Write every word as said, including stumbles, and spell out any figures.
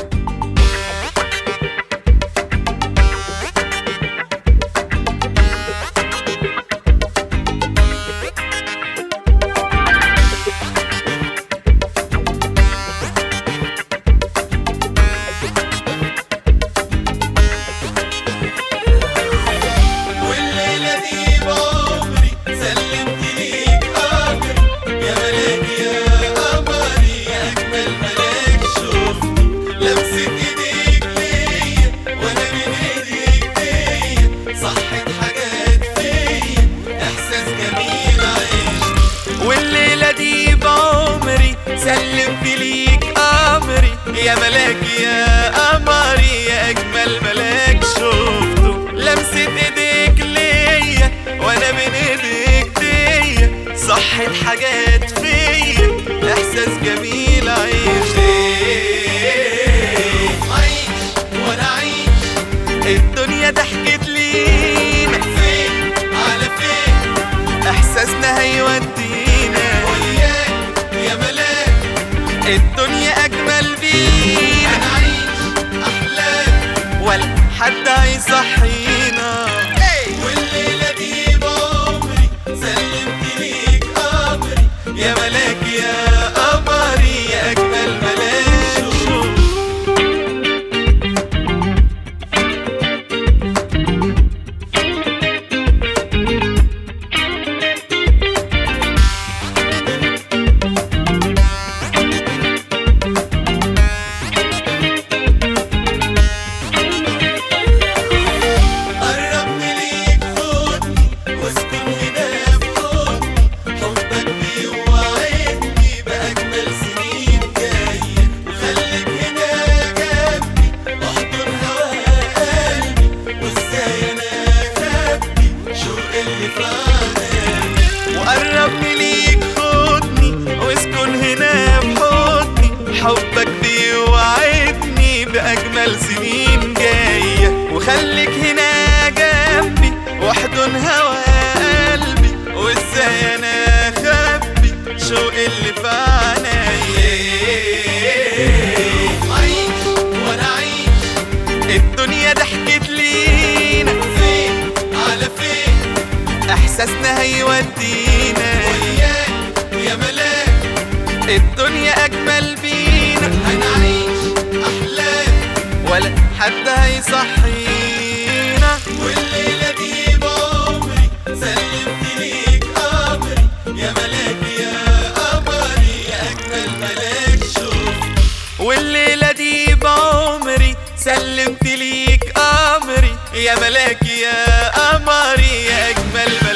سلمت ليك أمري يا ملاك يا قمري يا أجمل ملاك شفته. لمسة إيديك ليا وأنا بين إيديك ديا، صحت حاجات فيا إحساس جميل عيش. عيش وأنا عيش الدنيا ضحكت لينا، فين على فين إحساسنا هيودينا وياك يا ملاك. الدنيا أجمل بينا هنعيش أحلام ولا حد هيصحينا. والليلة دي بعمري سلمت ليك أمري يا ملاك يا قمري يا أجمل ملاك. وقربني ليك خدني واسكن هنا بحضني، حبك بيوعدني بأجمل سنين جاية. وخليك هنا جنبي واحضن هوا قلبي، وازاي انا اخبي شوق اللي في عينيا. عيش وانا عيش الدنيا ضحكت لينا، فين على فين احساسنا هيودينا وياك يا ملاك. الدنيا اجمل بينا هنعيش احلام ولا حد هيصحينا. والليله دي بعمري سلمت ليك امري يا ملاك يا قمري يا اجمل ملاك شوف. والليله دي بعمري سلمت ليك امري يا ملاك يا قمري يا اجمل ملاك.